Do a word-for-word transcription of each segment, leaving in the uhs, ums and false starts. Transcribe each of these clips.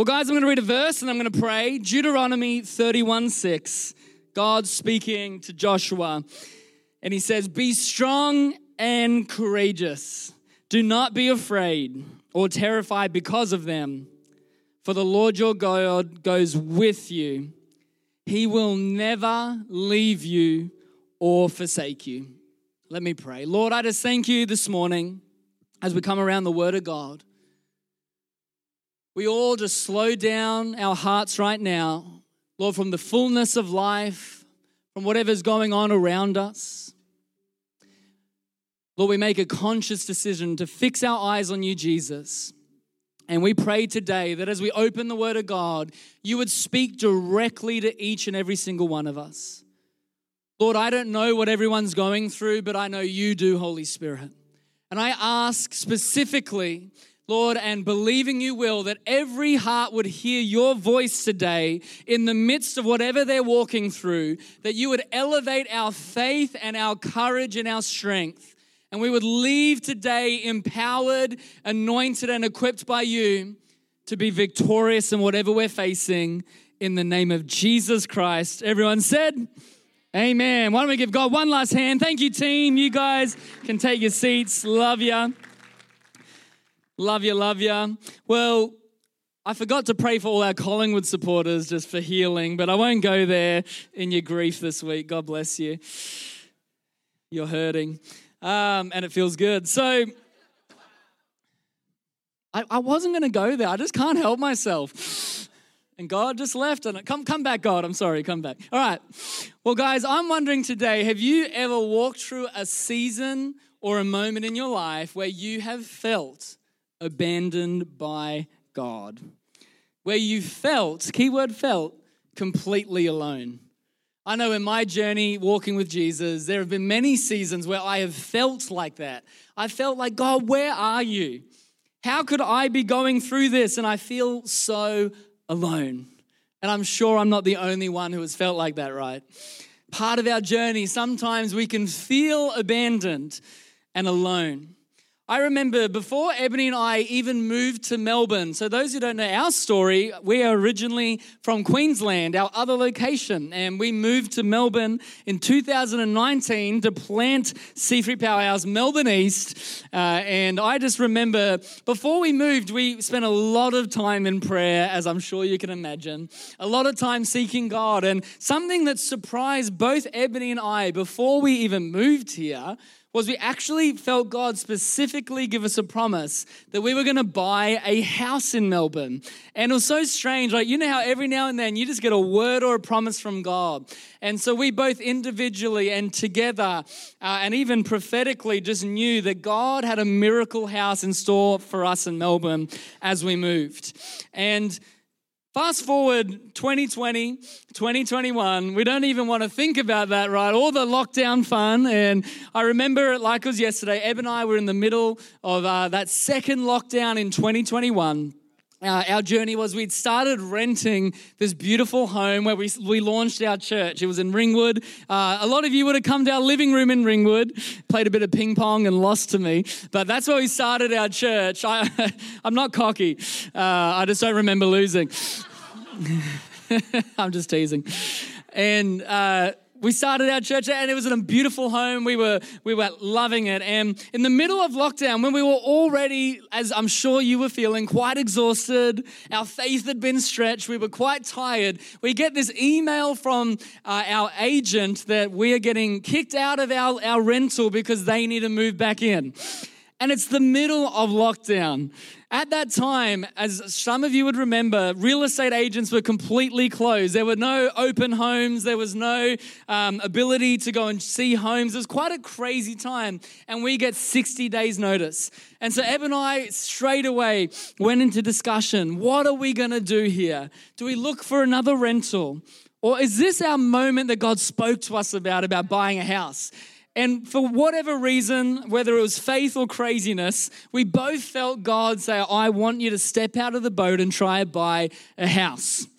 Well, guys, I'm going to read a verse and I'm going to pray. Deuteronomy thirty-one six. God speaking to Joshua. And he says, "Be strong and courageous. Do not be afraid or terrified because of them. For the Lord your God goes with you. He will never leave you or forsake you." Let me pray. Lord, I just thank you this morning as we come around the Word of God. We all just slow down our hearts right now, Lord, from the fullness of life, from whatever's going on around us. Lord, we make a conscious decision to fix our eyes on you, Jesus. And we pray today that as we open the Word of God, you would speak directly to each and every single one of us. Lord, I don't know what everyone's going through, but I know you do, Holy Spirit. And I ask specifically, Lord, and believing you will, that every heart would hear your voice today in the midst of whatever they're walking through, that you would elevate our faith and our courage and our strength. And we would leave today empowered, anointed, and equipped by you to be victorious in whatever we're facing in the name of Jesus Christ. Everyone said, amen. Why don't we give God one last hand? Thank you, team. You guys can take your seats. Love you. Love you, love you. Well, I forgot to pray for all our Collingwood supporters just for healing, but I won't go there in your grief this week. God bless you. You're hurting. Um, and it feels good. So I, I wasn't going to go there. I just can't help myself. And God just left. And come, come back, God. I'm sorry. Come back. All right. Well, guys, I'm wondering today, have you ever walked through a season or a moment in your life where you have felt abandoned by God? Where you felt, keyword felt, completely alone? I know in my journey walking with Jesus, there have been many seasons where I have felt like that. I felt like, God, where are you? How could I be going through this? And I feel so alone. And I'm sure I'm not the only one who has felt like that, right? Part of our journey, sometimes we can feel abandoned and alone. I remember before Ebony and I even moved to Melbourne, so those who don't know our story, we are originally from Queensland, our other location, and we moved to Melbourne in two thousand nineteen to plant C three Powerhouse Melbourne East, uh, and I just remember before we moved, we spent a lot of time in prayer, as I'm sure you can imagine, a lot of time seeking God, and something that surprised both Ebony and I before we even moved here was we actually felt God specifically give us a promise that we were going to buy a house in Melbourne. And it was so strange. Like, you know how every now and then you just get a word or a promise from God. And so we both individually and together uh, and even prophetically just knew that God had a miracle house in store for us in Melbourne as we moved. And fast forward twenty twenty, twenty twenty-one, we don't even want to think about that, right? All the lockdown fun. And I remember it like it was yesterday. Eb and I were in the middle of uh, that second lockdown in twenty twenty-one. Uh, our journey was we'd started renting this beautiful home where we we launched our church. It was in Ringwood. Uh, a lot of you would have come to our living room in Ringwood, played a bit of ping pong and lost to me. But that's where we started our church. I, I'm not cocky. Uh, I just don't remember losing. I'm just teasing. And uh, we started our church and it was in a beautiful home. We were we were loving it. And in the middle of lockdown, when we were already, as I'm sure you were feeling, quite exhausted, our faith had been stretched, we were quite tired, we get this email from uh, our agent that we are getting kicked out of our, our rental because they need to move back in. And it's the middle of lockdown. At that time, as some of you would remember, real estate agents were completely closed. There were no open homes. There was no um, ability to go and see homes. It was quite a crazy time. And we get sixty days notice. And so Eb and I straight away went into discussion. What are we going to do here? Do we look for another rental? Or is this our moment that God spoke to us about, about buying a house? And for whatever reason, whether it was faith or craziness, we both felt God say, I want you to step out of the boat and try to buy a house.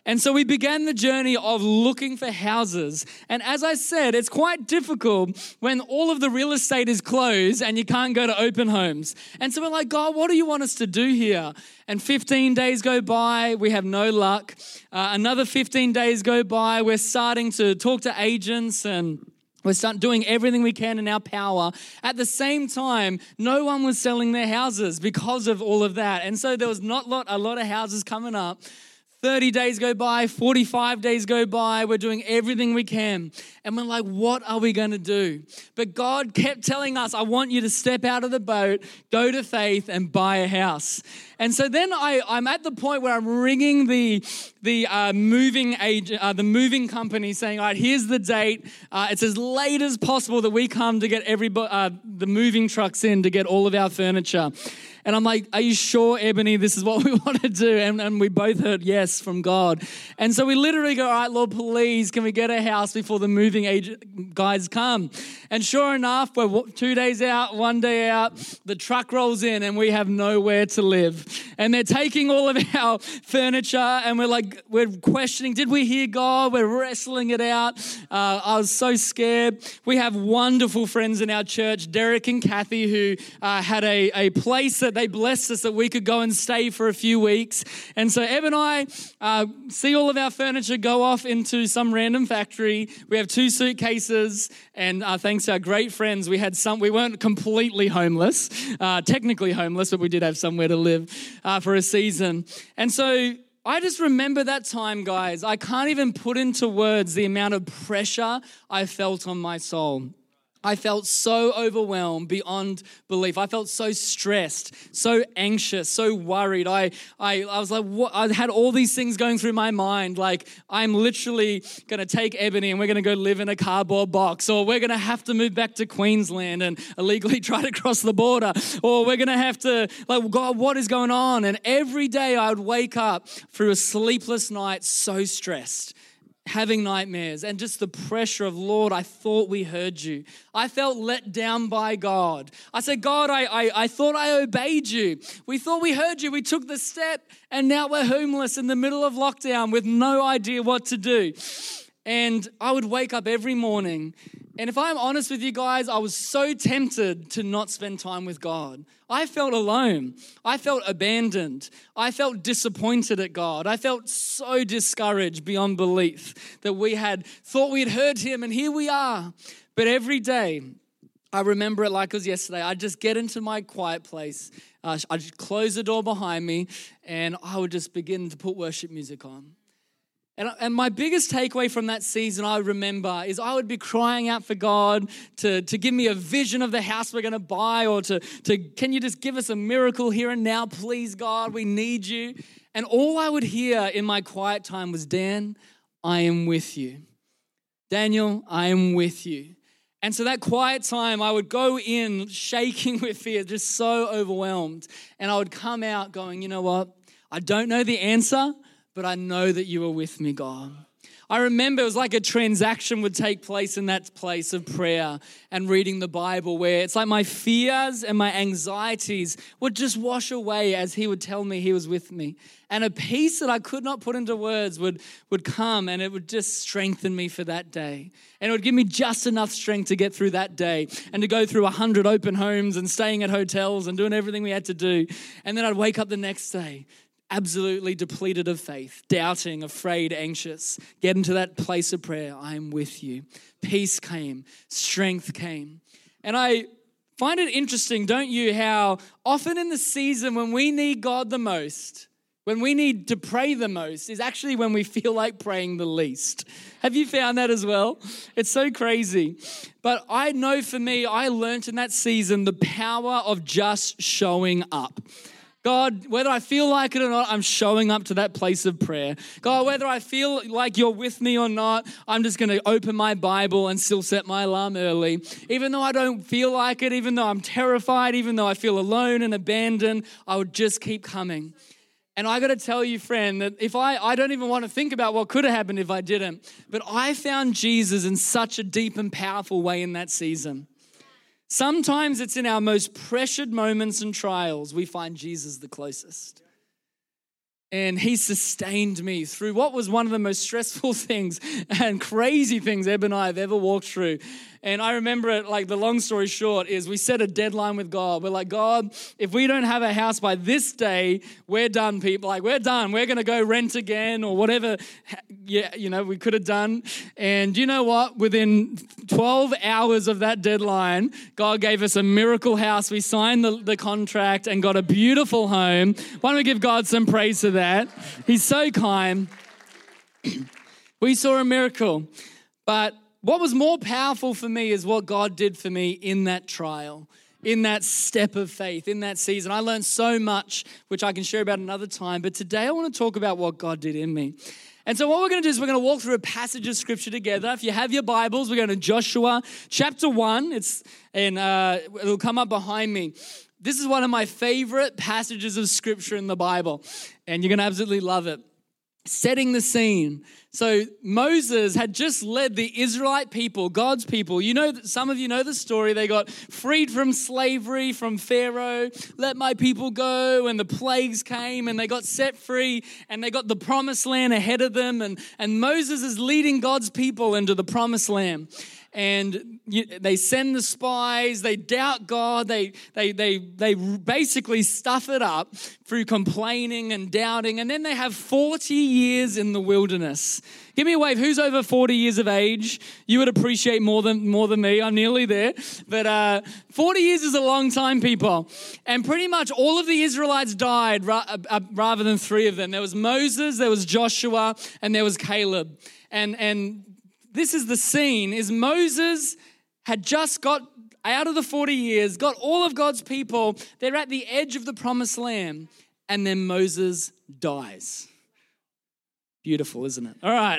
And so we began the journey of looking for houses. And as I said, it's quite difficult when all of the real estate is closed and you can't go to open homes. And so we're like, God, what do you want us to do here? And fifteen days go by, we have no luck. Uh, another fifteen days go by, we're starting to talk to agents and we're starting doing everything we can in our power. At the same time, no one was selling their houses because of all of that. And so there was not lot, a lot of houses coming up. thirty days go by, forty-five days go by, we're doing everything we can. And we're like, what are we going to do? But God kept telling us, I want you to step out of the boat, go to faith and buy a house. And so then I, I'm at the point where I'm ringing the the uh, moving agent, uh, the moving company, saying, all right, here's the date. Uh, it's as late as possible that we come to get every uh, the moving trucks in to get all of our furniture. And I'm like, are you sure, Ebony, this is what we want to do? And, and we both heard yes from God. And so we literally go, all right, Lord, please, can we get a house before the moving agent guys come? And sure enough, we're two days out, one day out, the truck rolls in and we have nowhere to live. And they're taking all of our furniture and we're like, we're questioning, did we hear God? We're wrestling it out. Uh, I was so scared. We have wonderful friends in our church, Derek and Kathy, who uh, had a, a place that they blessed us that we could go and stay for a few weeks. And so Eb and I uh, see all of our furniture go off into some random factory. We have two suitcases, and uh, thanks to our great friends, we had some. We weren't completely homeless, uh, technically homeless, but we did have somewhere to live uh, for a season. And so I just remember that time, guys. I can't even put into words the amount of pressure I felt on my soul. I felt so overwhelmed beyond belief. I felt so stressed, so anxious, so worried. I I, I was like, what? I had all these things going through my mind. Like, I'm literally going to take Ebony and we're going to go live in a cardboard box, or we're going to have to move back to Queensland and illegally try to cross the border, or we're going to have to, like, God, what is going on? And every day I would wake up through a sleepless night, so stressed, having nightmares, and just the pressure of, Lord, I thought we heard you. I felt let down by God. I said, God, I, I, I thought I obeyed you. We thought we heard you. We took the step, and now we're homeless in the middle of lockdown with no idea what to do. And I would wake up every morning, and if I'm honest with you guys, I was so tempted to not spend time with God. I felt alone. I felt abandoned. I felt disappointed at God. I felt so discouraged beyond belief that we had thought we had heard him, and here we are. But every day, I remember it like it was yesterday. I'd just get into my quiet place. Uh, I'd just close the door behind me, and I would just begin to put worship music on. And, and my biggest takeaway from that season, I remember, is I would be crying out for God to, to give me a vision of the house we're going to buy, or to, to, can you just give us a miracle here and now, please, God, we need you. And all I would hear in my quiet time was, Dan, I am with you. Daniel, I am with you. And so that quiet time, I would go in shaking with fear, just so overwhelmed. And I would come out going, you know what? I don't know the answer, but I know that you are with me, God. I remember it was like a transaction would take place in that place of prayer and reading the Bible, where it's like my fears and my anxieties would just wash away as he would tell me he was with me. And a peace that I could not put into words would, would come, and it would just strengthen me for that day. And it would give me just enough strength to get through that day and to go through a hundred open homes and staying at hotels and doing everything we had to do. And then I'd wake up the next day absolutely depleted of faith, doubting, afraid, anxious, get into that place of prayer. I am with you. Peace came, strength came. And I find it interesting, don't you, how often in the season when we need God the most, when we need to pray the most, is actually when we feel like praying the least. Have you found that as well? It's so crazy. But I know for me, I learned in that season the power of just showing up. God, whether I feel like it or not, I'm showing up to that place of prayer. God, whether I feel like you're with me or not, I'm just going to open my Bible and still set my alarm early. Even though I don't feel like it, even though I'm terrified, even though I feel alone and abandoned, I would just keep coming. And I got to tell you, friend, that if I, I don't even want to think about what could have happened if I didn't, but I found Jesus in such a deep and powerful way in that season. Sometimes it's in our most pressured moments and trials we find Jesus the closest. And he sustained me through what was one of the most stressful things and crazy things Eb and I have ever walked through. And I remember it, like the long story short is we set a deadline with God. We're like, God, if we don't have a house by this day, we're done, people. Like, we're done. We're going to go rent again or whatever, yeah, you know, we could have done. And you know what? Within twelve hours of that deadline, God gave us a miracle house. We signed the, the contract and got a beautiful home. Why don't we give God some praise for that? He's so kind. We saw a miracle. But what was more powerful for me is what God did for me in that trial, in that step of faith, in that season. I learned so much, which I can share about another time. But today I want to talk about what God did in me. And so what we're going to do is we're going to walk through a passage of scripture together. If you have your Bibles, we're going to Joshua chapter one. It's and uh, it'll come up behind me. This is one of my favorite passages of scripture in the Bible, and you're going to absolutely love it. Setting the scene. So Moses had just led the Israelite people, God's people. You know, some of you know the story. They got freed from slavery from Pharaoh. Let my people go. And the plagues came and they got set free and they got the promised land ahead of them. And, and Moses is leading God's people into the promised land. And they send the spies, they doubt God, they they they they basically stuff it up through complaining and doubting, and then they have forty years in the wilderness. Give me a wave, who's over forty years of age? You would appreciate more than more than me, I'm nearly there. But uh, forty years is a long time, people. And pretty much all of the Israelites died ra- uh, rather than three of them. There was Moses, there was Joshua, and there was Caleb. And and this is the scene, is Moses had just got out of the forty years, got all of God's people. They're at the edge of the promised land, and then Moses dies. Beautiful, isn't it? All right.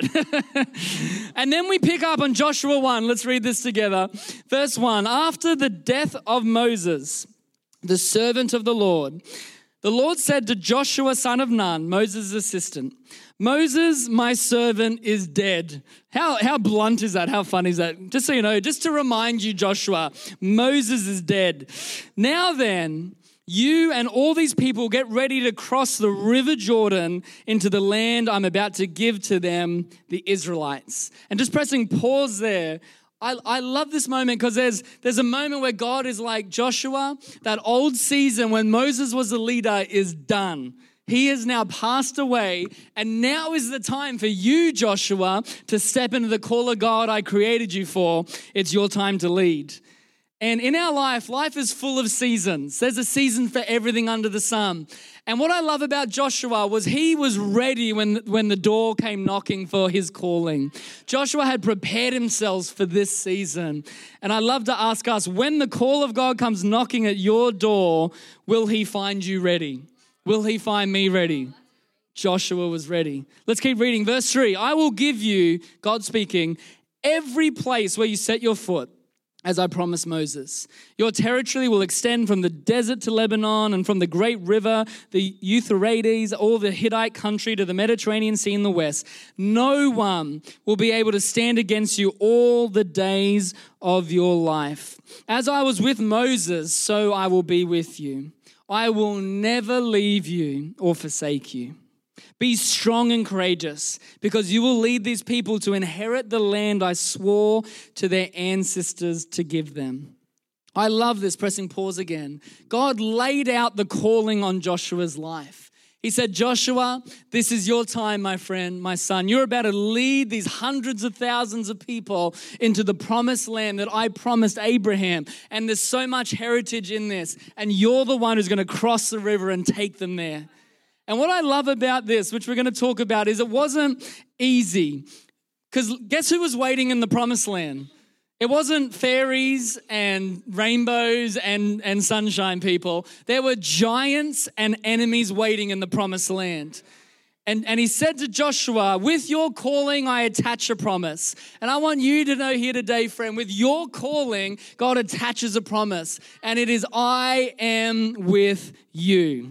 And then we pick up on Joshua one. Let's read this together. Verse one, after the death of Moses, the servant of the Lord, the Lord said to Joshua, son of Nun, Moses' assistant, Moses, my servant, is dead. How, how blunt is that? How fun is that? Just so you know, just to remind you, Joshua, Moses is dead. Now then, you and all these people get ready to cross the river Jordan into the land I'm about to give to them, the Israelites. And just pressing pause there, I, I love this moment because there's, there's a moment where God is like, Joshua, that old season when Moses was the leader is done. He has now passed away, and now is the time for you, Joshua, to step into the call of God I created you for. It's your time to lead. And in our life, life is full of seasons. There's a season for everything under the sun. And what I love about Joshua was he was ready when, when the door came knocking for his calling. Joshua had prepared himself for this season. And I love to ask us, when the call of God comes knocking at your door, will he find you ready? Will he find me ready? Joshua was ready. Let's keep reading. Verse three, I will give you, God speaking, every place where you set your foot, as I promised Moses. Your territory will extend from the desert to Lebanon and from the great river, the Euphrates, all the Hittite country to the Mediterranean Sea in the west. No one will be able to stand against you all the days of your life. As I was with Moses, so I will be with you. I will never leave you or forsake you. Be strong and courageous, because you will lead these people to inherit the land I swore to their ancestors to give them. I love this, pressing pause again. God laid out the calling on Joshua's life. He said, Joshua, this is your time, my friend, my son. You're about to lead these hundreds of thousands of people into the promised land that I promised Abraham. And there's so much heritage in this. And you're the one who's going to cross the river and take them there. And what I love about this, which we're going to talk about, is it wasn't easy. Because guess who was waiting in the promised land? It wasn't fairies and rainbows and, and sunshine people. There were giants and enemies waiting in the promised land. And, and he said to Joshua, with your calling, I attach a promise. And I want you to know here today, friend, with your calling, God attaches a promise. And it is, I am with you.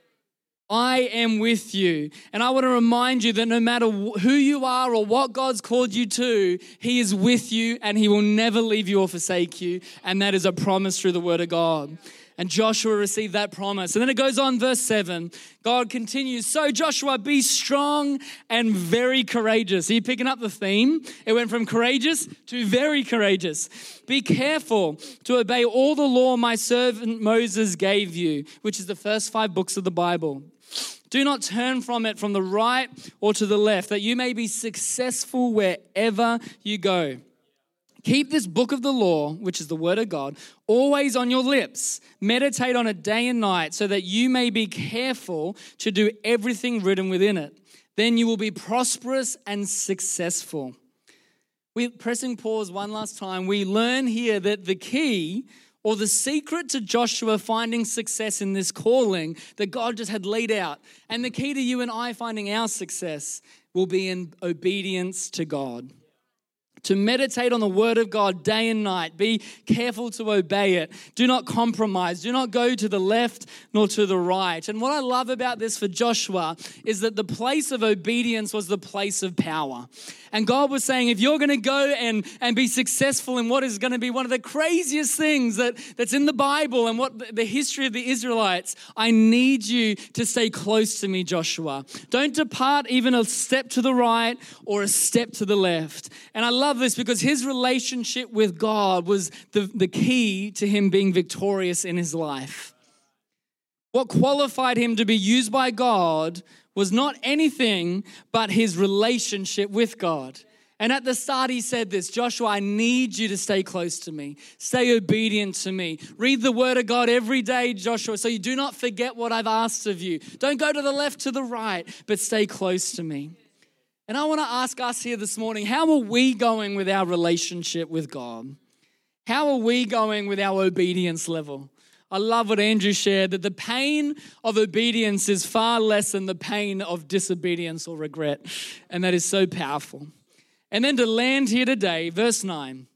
I am with you. And I want to remind you that no matter who you are or what God's called you to, he is with you and he will never leave you or forsake you. And that is a promise through the word of God. And Joshua received that promise. And then it goes on, verse seven. God continues, so Joshua, be strong and very courageous. Are you picking up the theme? It went from courageous to very courageous. Be careful to obey all the law my servant Moses gave you, which is the first five books of the Bible. Do not turn from it from the right or to the left, that you may be successful wherever you go. Keep this book of the law, which is the word of God, always on your lips. Meditate on it day and night so that you may be careful to do everything written within it. Then you will be prosperous and successful. We're pressing pause one last time. We learn here that the key or the secret to Joshua finding success in this calling that God just had laid out, and the key to you and I finding our success will be in obedience to God. To meditate on the word of God day and night. Be careful to obey it. Do not compromise. Do not go to the left nor to the right. And what I love about this for Joshua is that the place of obedience was the place of power. And God was saying, if you're going to go and, and be successful in what is going to be one of the craziest things that, that's in the Bible and what the, the history of the Israelites, I need you to stay close to me, Joshua. Don't depart even a step to the right or a step to the left. And I love this because his relationship with God was the, the key to him being victorious in his life. What qualified him to be used by God was not anything but his relationship with God. And at the start he said this, Joshua, I need you to stay close to me. Stay obedient to me. Read the word of God every day, Joshua, so you do not forget what I've asked of you. Don't go to the left, to the right, but stay close to me. And I want to ask us here this morning, how are we going with our relationship with God? How are we going with our obedience level? I love what Andrew shared, that the pain of obedience is far less than the pain of disobedience or regret. And that is so powerful. And then to land here today, verse nine.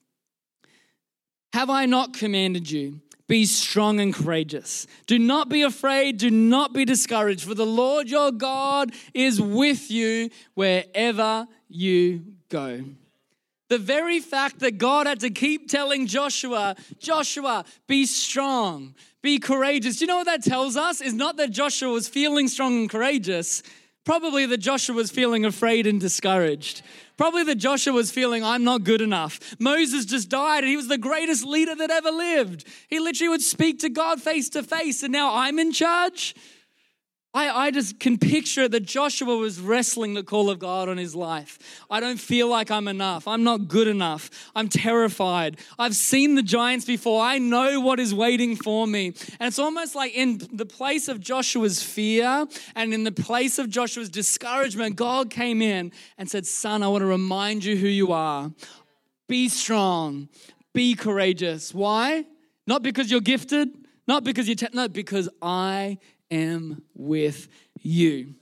Have I not commanded you? Be strong and courageous. Do not be afraid. Do not be discouraged. For the Lord your God is with you wherever you go. The very fact that God had to keep telling Joshua, Joshua, be strong, be courageous. Do you know what that tells us? Is not that Joshua was feeling strong and courageous. Probably that Joshua was feeling afraid and discouraged. Probably that Joshua was feeling, I'm not good enough. Moses just died and he was the greatest leader that ever lived. He literally would speak to God face to face and now I'm in charge. I, I just can picture that Joshua was wrestling the call of God on his life. I don't feel like I'm enough. I'm not good enough. I'm terrified. I've seen the giants before. I know what is waiting for me. And it's almost like in the place of Joshua's fear and in the place of Joshua's discouragement, God came in and said, son, I want to remind you who you are. Be strong. Be courageous. Why? Not because you're gifted. Not because you're, te- no, because I am with you.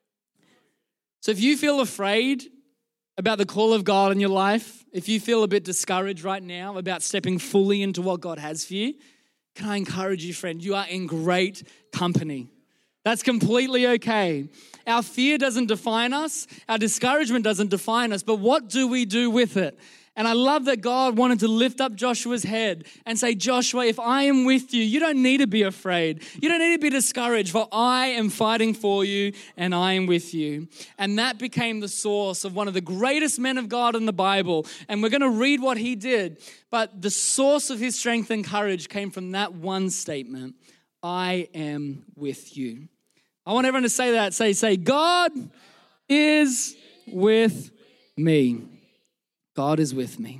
So if you feel afraid about the call of God in your life, if you feel a bit discouraged right now about stepping fully into what God has for you, can I encourage you, friend, you are in great company. That's completely okay. Our fear doesn't define us. Our discouragement doesn't define us. But what do we do with it? And I love that God wanted to lift up Joshua's head and say, Joshua, if I am with you, you don't need to be afraid. You don't need to be discouraged, for I am fighting for you and I am with you. And that became the source of one of the greatest men of God in the Bible. And we're going to read what he did. But the source of his strength and courage came from that one statement, I am with you. I want everyone to say that. Say, say, God is with me. God is with me.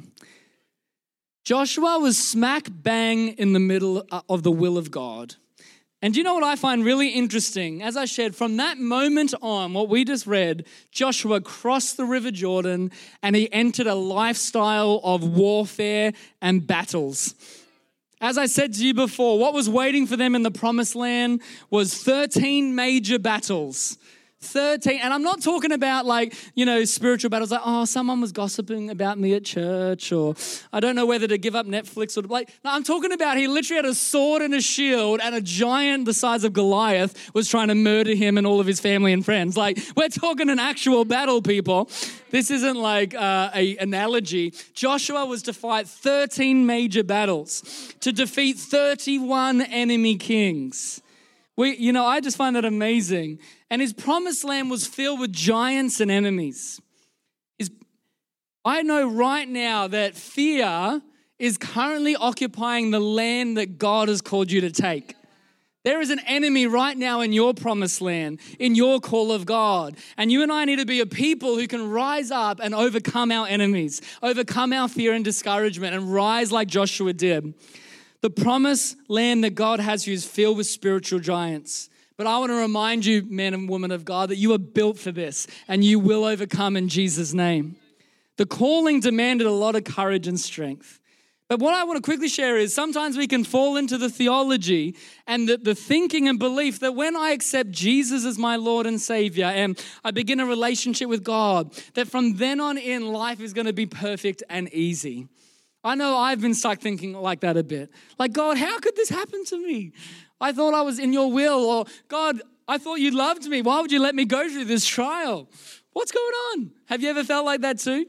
Joshua was smack bang in the middle of the will of God. And do you know what I find really interesting? As I shared, from that moment on, what we just read, Joshua crossed the River Jordan and he entered a lifestyle of warfare and battles. As I said to you before, what was waiting for them in the promised land was thirteen major battles. thirteen, and I'm not talking about like, you know, spiritual battles like, oh, someone was gossiping about me at church, or I don't know whether to give up Netflix or like, no, I'm talking about he literally had a sword and a shield, and a giant the size of Goliath was trying to murder him and all of his family and friends. Like, we're talking an actual battle, people. This isn't like uh, a analogy. Joshua was to fight thirteen major battles to defeat thirty-one enemy kings. We, you know, I just find that amazing. And his promised land was filled with giants and enemies. His, I know right now that fear is currently occupying the land that God has called you to take. There is an enemy right now in your promised land, in your call of God. And you and I need to be a people who can rise up and overcome our enemies, overcome our fear and discouragement, and rise like Joshua did. The promised land that God has for you is filled with spiritual giants. But I want to remind you, men and women of God, that you are built for this and you will overcome in Jesus' name. The calling demanded a lot of courage and strength. But what I want to quickly share is sometimes we can fall into the theology and the, the thinking and belief that when I accept Jesus as my Lord and Savior and I begin a relationship with God, that from then on in, life is going to be perfect and easy. I know I've been stuck thinking like that a bit. Like, God, how could this happen to me? I thought I was in your will. Or, God, I thought you loved me. Why would you let me go through this trial? What's going on? Have you ever felt like that too?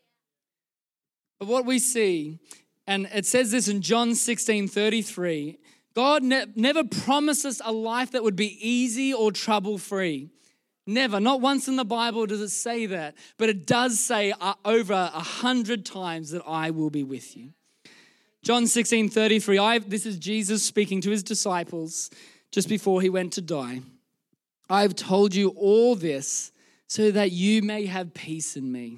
But what we see, and it says this in John sixteen thirty-three, God ne- never promised us a life that would be easy or trouble-free. Never. Not once in the Bible does it say that, but it does say uh, over a hundred times that I will be with you. John sixteen thirty-three, I, this is Jesus speaking to his disciples just before he went to die. I've told you all this so that you may have peace in me.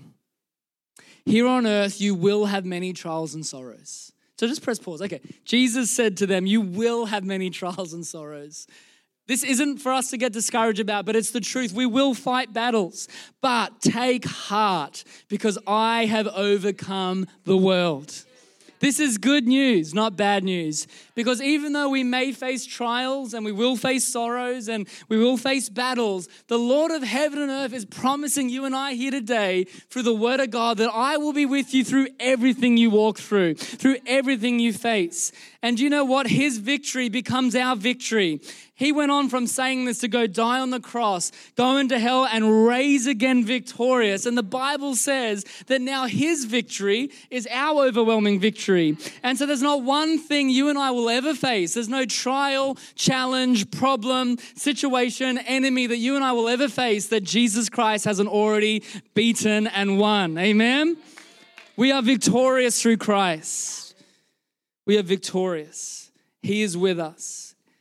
Here on earth, you will have many trials and sorrows. So just press pause. Okay. Jesus said to them, you will have many trials and sorrows. This isn't for us to get discouraged about, but it's the truth. We will fight battles, but take heart because I have overcome the world. This is good news, not bad news, because even though we may face trials and we will face sorrows and we will face battles, the Lord of heaven and earth is promising you and I here today through the word of God that I will be with you through everything you walk through, through everything you face. And you know what? His victory becomes our victory. He went on from saying this to go die on the cross, go into hell and raise again victorious. And the Bible says that now his victory is our overwhelming victory. And so there's not one thing you and I will ever face. There's no trial, challenge, problem, situation, enemy that you and I will ever face that Jesus Christ hasn't already beaten and won. Amen? We are victorious through Christ. We are victorious. He is with us.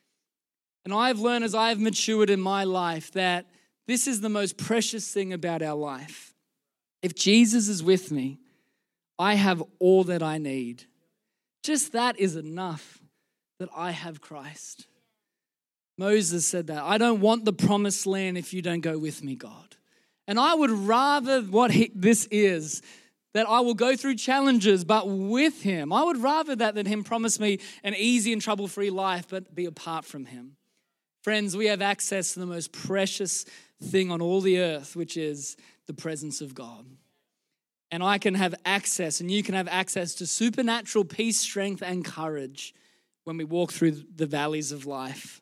And I've learned as I've matured in my life that this is the most precious thing about our life. If Jesus is with me, I have all that I need. Just that is enough that I have Christ. Moses said that. I don't want the promised land if you don't go with me, God. And I would rather what he, this is, that I will go through challenges, but with him. I would rather that than him promise me an easy and trouble-free life, but be apart from him. Friends, we have access to the most precious thing on all the earth, which is the presence of God. And I can have access, and you can have access to supernatural peace, strength, and courage when we walk through the valleys of life.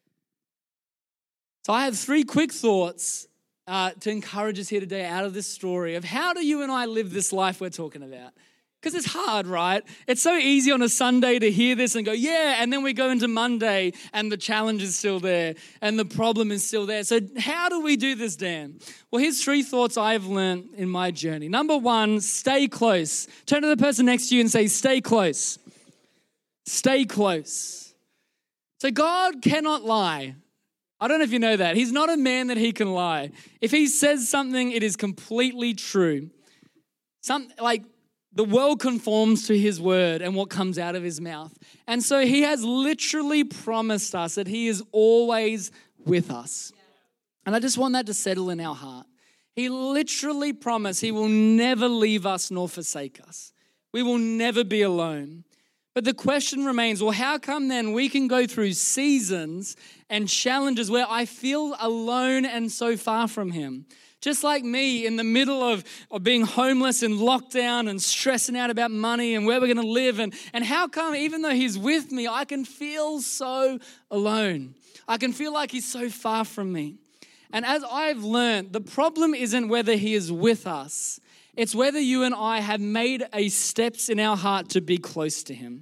So I have three quick thoughts uh, to encourage us here today out of this story of how do you and I live this life we're talking about? Because it's hard, right? It's so easy on a Sunday to hear this and go, yeah, and then we go into Monday and the challenge is still there and the problem is still there. So how do we do this, Dan? Well, here's three thoughts I've learned in my journey. Number one, stay close. Turn to the person next to you and say, stay close. Stay close. So God cannot lie. I don't know if you know that. He's not a man that he can lie. If he says something, it is completely true. Some, like, the world conforms to his word and what comes out of his mouth. And so he has literally promised us that he is always with us. And I just want that to settle in our heart. He literally promised he will never leave us nor forsake us. We will never be alone. But the question remains, well, how come then we can go through seasons and challenges where I feel alone and so far from him? Just like me in the middle of, of being homeless and lockdown and stressing out about money and where we're going to live. And, and how come even though he's with me, I can feel so alone? I can feel like he's so far from me. And as I've learned, the problem isn't whether he is with us. It's whether you and I have made a steps in our heart to be close to him.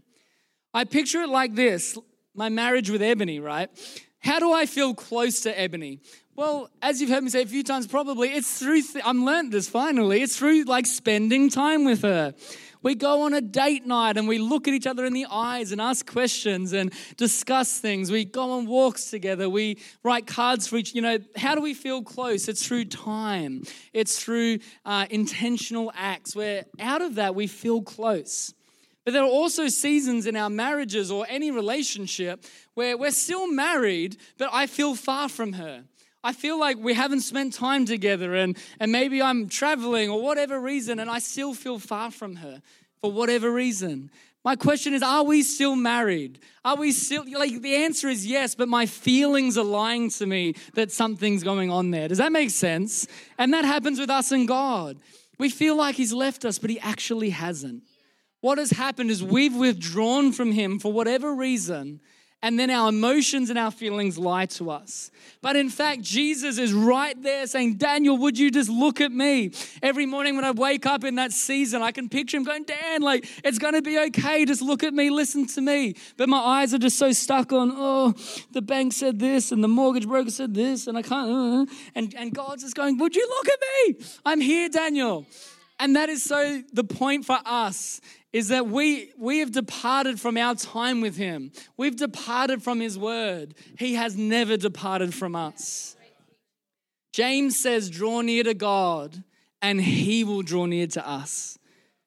I picture it like this, my marriage with Ebony, right? How do I feel close to Ebony? Well, as you've heard me say a few times, probably it's through, th- I'm learned this finally, it's through like spending time with her. We go on a date night and we look at each other in the eyes and ask questions and discuss things. We go on walks together. We write cards for each, you know, how do we feel close? It's through time. It's through uh, intentional acts where out of that we feel close. But there are also seasons in our marriages or any relationship where we're still married, but I feel far from her. I feel like we haven't spent time together and, and maybe I'm traveling or whatever reason and I still feel far from her for whatever reason. My question is, are we still married? Are we still, like the answer is yes, but my feelings are lying to me that something's going on there. Does that make sense? And that happens with us and God. We feel like he's left us, but he actually hasn't. What has happened is we've withdrawn from him for whatever reason, and then our emotions and our feelings lie to us. But in fact, Jesus is right there saying, Daniel, would you just look at me? Every morning when I wake up in that season, I can picture him going, Dan, like, it's going to be okay. Just look at me, listen to me. But my eyes are just so stuck on, oh, the bank said this and the mortgage broker said this and I can't, uh, and, and God's just going, would you look at me? I'm here, Daniel. And that is so the point for us is that we, we have departed from our time with him. We've departed from his word. He has never departed from us. James says, draw near to God and he will draw near to us.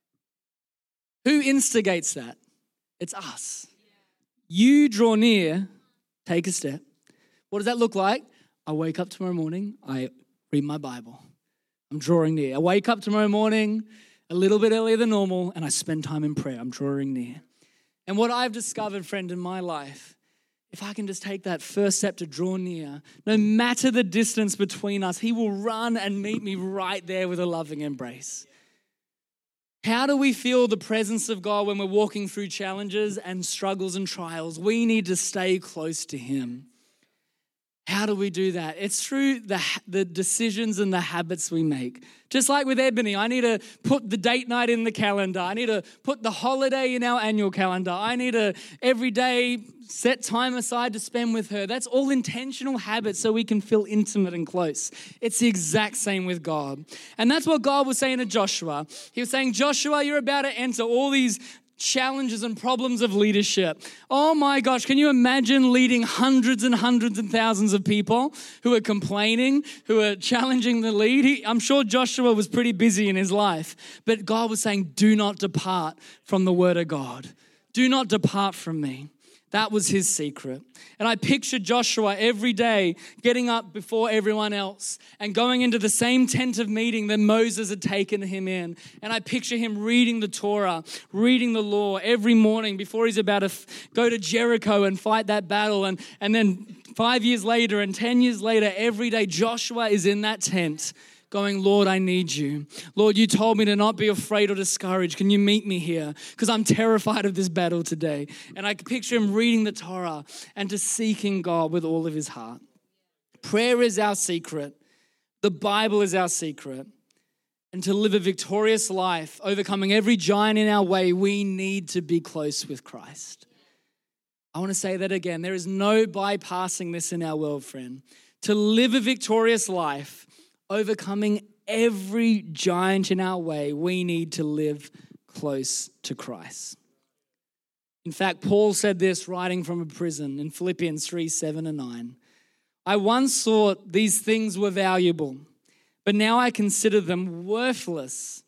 Who instigates that? It's us. You draw near, take a step. What does that look like? I wake up tomorrow morning, I read my Bible. I'm drawing near. I wake up tomorrow morning a little bit earlier than normal, and I spend time in prayer. I'm drawing near. And what I've discovered, friend, in my life, if I can just take that first step to draw near, no matter the distance between us, he will run and meet me right there with a loving embrace. How do we feel the presence of God when we're walking through challenges and struggles and trials? We need to stay close to him. How do we do that? It's through the, the decisions and the habits we make. Just like with Ebony, I need to put the date night in the calendar. I need to put the holiday in our annual calendar. I need to every day set time aside to spend with her. That's all intentional habits so we can feel intimate and close. It's the exact same with God. And that's what God was saying to Joshua. He was saying, Joshua, you're about to enter all these challenges and problems of leadership. Oh my gosh, can you imagine leading hundreds and hundreds and thousands of people who are complaining, who are challenging the lead? He, I'm sure Joshua was pretty busy in his life, but God was saying, do not depart from the word of God. Do not depart from me. That was his secret. And I pictured Joshua every day getting up before everyone else and going into the same tent of meeting that Moses had taken him in. And I picture him reading the Torah, reading the law every morning before he's about to f- go to Jericho and fight that battle. And, and then five years later and ten years later, every day Joshua is in that tent going, Lord, I need you. Lord, you told me to not be afraid or discouraged. Can you meet me here? Because I'm terrified of this battle today. And I picture him reading the Torah and just seeking God with all of his heart. Prayer is our secret. The Bible is our secret. And to live a victorious life, overcoming every giant in our way, we need to be close with Christ. I want to say that again. There is no bypassing this in our world, friend. To live a victorious life, overcoming every giant in our way, we need to live close to Christ. In fact, Paul said this writing from a prison in Philippians three, seven and nine. I once thought these things were valuable, but now I consider them worthless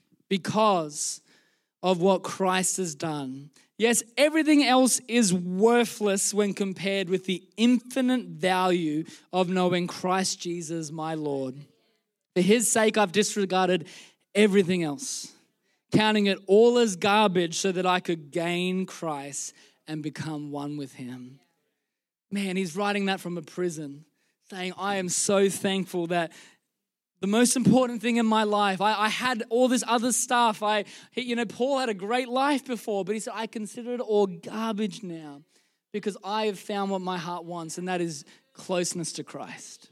because of what Christ has done. Yes, everything else is worthless when compared with the infinite value of knowing Christ Jesus, my Lord. For his sake, I've disregarded everything else, counting it all as garbage so that I could gain Christ and become one with him. Man, he's writing that from a prison, saying, I am so thankful that the most important thing in my life, I, I had all this other stuff. I, you know, Paul had a great life before, but he said, I consider it all garbage now because I have found what my heart wants, and that is closeness to Christ.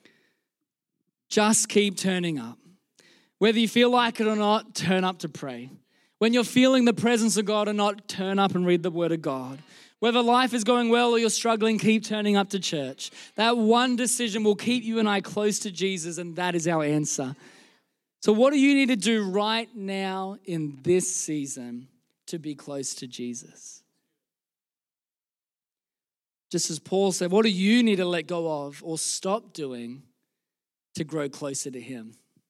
Just keep turning up. Whether you feel like it or not, turn up to pray. When you're feeling the presence of God or not, turn up and read the Word of God. Whether life is going well or you're struggling, keep turning up to church. That one decision will keep you and I close to Jesus, and that is our answer. So what do you need to do right now in this season to be close to Jesus? Just as Paul said, what do you need to let go of or stop doing to grow closer to him?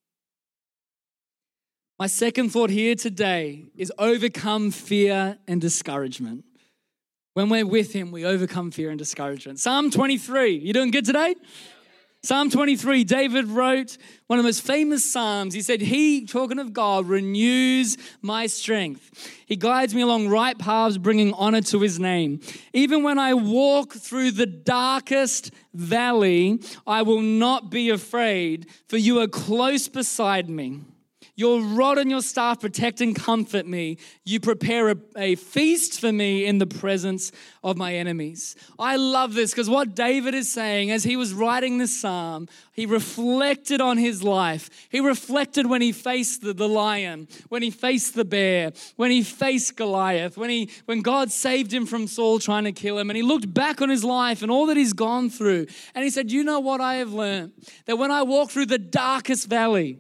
My second thought here today is overcome fear and discouragement. When we're with him, we overcome fear and discouragement. Psalm twenty-three, you doing good today? Psalm twenty-three, David wrote one of the most famous Psalms. He said, he, talking of God, renews my strength. He guides me along right paths, bringing honor to his name. Even when I walk through the darkest valley, I will not be afraid, for you are close beside me. Your rod and your staff protect and comfort me. You prepare a, a feast for me in the presence of my enemies. I love this because what David is saying as he was writing this psalm, he reflected on his life. He reflected when he faced the, the lion, when he faced the bear, when he faced Goliath, when he when God saved him from Saul trying to kill him. And he looked back on his life and all that he's gone through. And he said, you know what I have learned? That when I walk through the darkest valley,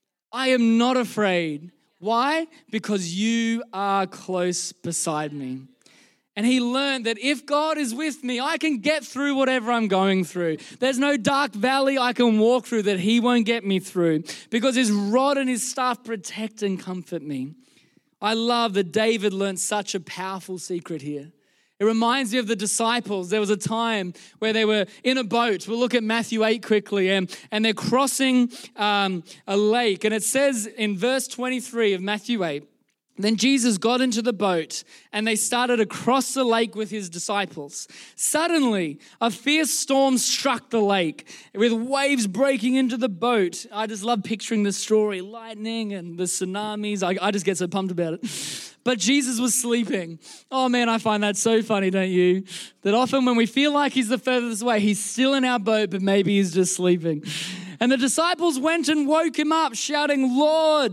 I am not afraid. Why? Because you are close beside me. And he learned that if God is with me, I can get through whatever I'm going through. There's no dark valley I can walk through that he won't get me through because his rod and his staff protect and comfort me. I love that David learned such a powerful secret here. It reminds me of the disciples. There was a time where they were in a boat. We'll look at Matthew eight quickly. And, and they're crossing um, a lake. And it says in verse twenty-three of Matthew eight, then Jesus got into the boat and they started across the lake with his disciples. Suddenly, a fierce storm struck the lake with waves breaking into the boat. I just love picturing the story, lightning and the tsunamis. I, I just get so pumped about it. But Jesus was sleeping. Oh man, I find that so funny, don't you? That often when we feel like he's the furthest away, he's still in our boat, but maybe he's just sleeping. And the disciples went and woke him up, shouting, Lord,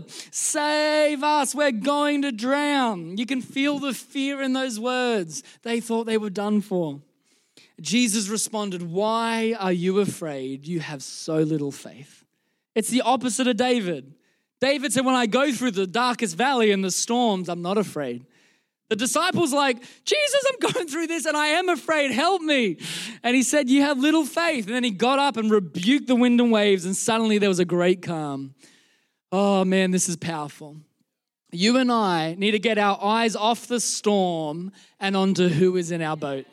save us, we're going to drown. You can feel the fear in those words. They thought they were done for. Jesus responded, why are you afraid? You have so little faith. It's the opposite of David. David said, when I go through the darkest valley and the storms, I'm not afraid. The disciples like, Jesus, I'm going through this and I am afraid, help me. And he said, you have little faith. And then he got up and rebuked the wind and waves and suddenly there was a great calm. Oh man, this is powerful. You and I need to get our eyes off the storm and onto who is in our boat.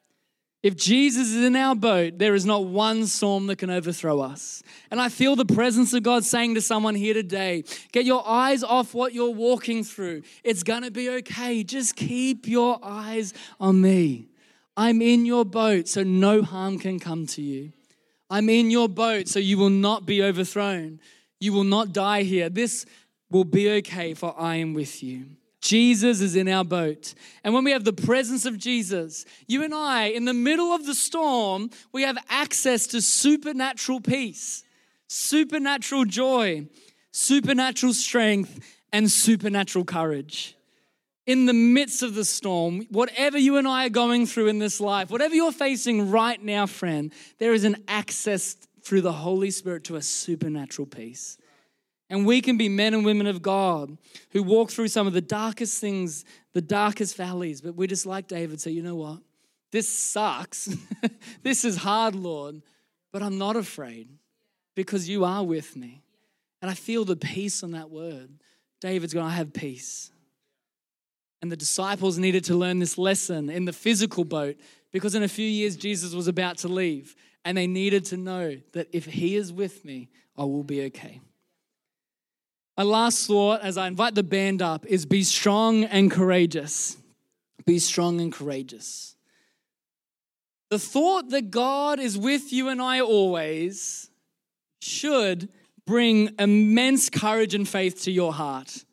If Jesus is in our boat, there is not one storm that can overthrow us. And I feel the presence of God saying to someone here today, get your eyes off what you're walking through. It's going to be okay. Just keep your eyes on me. I'm in your boat, so no harm can come to you. I'm in your boat, so you will not be overthrown. You will not die here. This will be okay, for I am with you. Jesus is in our boat. And when we have the presence of Jesus, you and I, in the middle of the storm, we have access to supernatural peace, supernatural joy, supernatural strength, and supernatural courage. In the midst of the storm, whatever you and I are going through in this life, whatever you're facing right now, friend, there is an access through the Holy Spirit to a supernatural peace. And we can be men and women of God who walk through some of the darkest things, the darkest valleys, but we just like David say, you know what? This sucks. This is hard, Lord, but I'm not afraid because you are with me. And I feel the peace on that word. David's going, I have peace. And the disciples needed to learn this lesson in the physical boat because in a few years, Jesus was about to leave. And they needed to know that if he is with me, I will be okay. My last thought as I invite the band up is be strong and courageous. Be strong and courageous. The thought that God is with you and I always should bring immense courage and faith to your heart.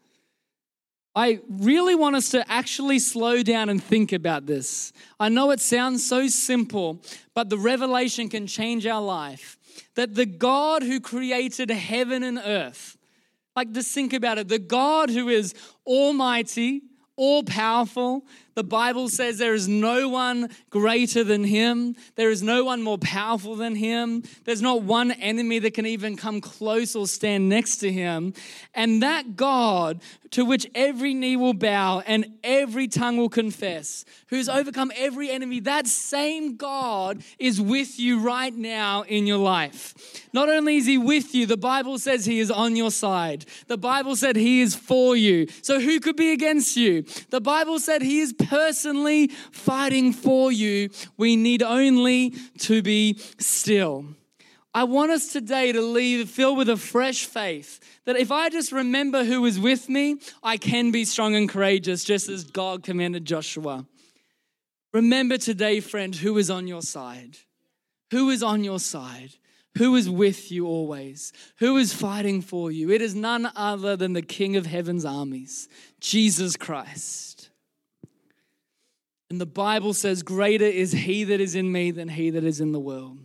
I really want us to actually slow down and think about this. I know it sounds so simple, but the revelation can change our life. That the God who created heaven and earth, like just think about it, the God who is almighty, all powerful. The Bible says there is no one greater than him. There is no one more powerful than him. There's not one enemy that can even come close or stand next to him. And that God to which every knee will bow and every tongue will confess, who's overcome every enemy, that same God is with you right now in your life. Not only is he with you, the Bible says he is on your side. The Bible said he is for you. So who could be against you? The Bible said he is personally fighting for you. We need only to be still. I want us today to leave filled with a fresh faith that if I just remember who is with me, I can be strong and courageous, just as God commanded Joshua. Remember today, friend, who is on your side? Who is on your side? Who is with you always? Who is fighting for you? It is none other than the King of Heaven's armies, Jesus Christ. And the Bible says, greater is he that is in me than he that is in the world.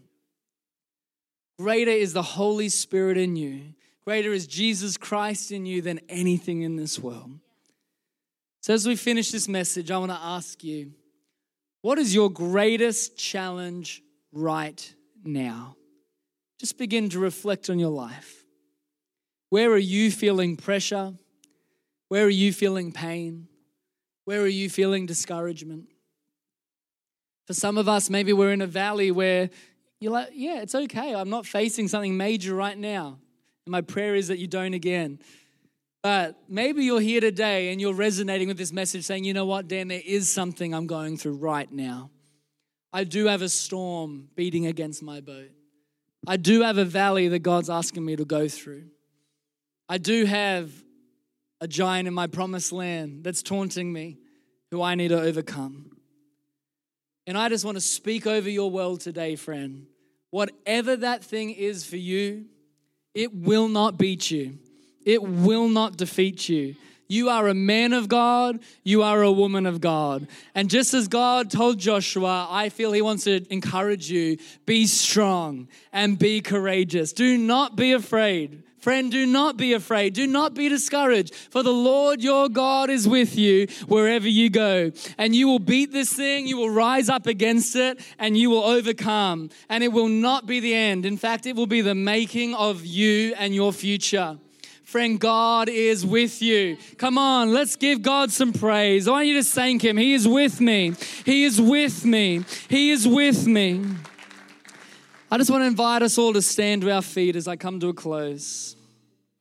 Greater is the Holy Spirit in you. Greater is Jesus Christ in you than anything in this world. So as we finish this message, I want to ask you, what is your greatest challenge right now? Just begin to reflect on your life. Where are you feeling pressure? Where are you feeling pain? Where are you feeling discouragement? For some of us, maybe we're in a valley where you're like, yeah, it's okay. I'm not facing something major right now. And my prayer is that you don't again. But maybe you're here today and you're resonating with this message saying, you know what, Dan, there is something I'm going through right now. I do have a storm beating against my boat. I do have a valley that God's asking me to go through. I do have a giant in my promised land that's taunting me, who I need to overcome. And I just want to speak over your world today, friend. Whatever that thing is for you, it will not beat you. It will not defeat you. You are a man of God. You are a woman of God. And just as God told Joshua, I feel he wants to encourage you, be strong and be courageous. Do not be afraid. Friend, do not be afraid. Do not be discouraged. For the Lord your God is with you wherever you go. And you will beat this thing. You will rise up against it and you will overcome. And it will not be the end. In fact, it will be the making of you and your future. Friend, God is with you. Come on, let's give God some praise. I want you to thank him. He is with me. He is with me. He is with me. I just want to invite us all to stand to our feet as I come to a close.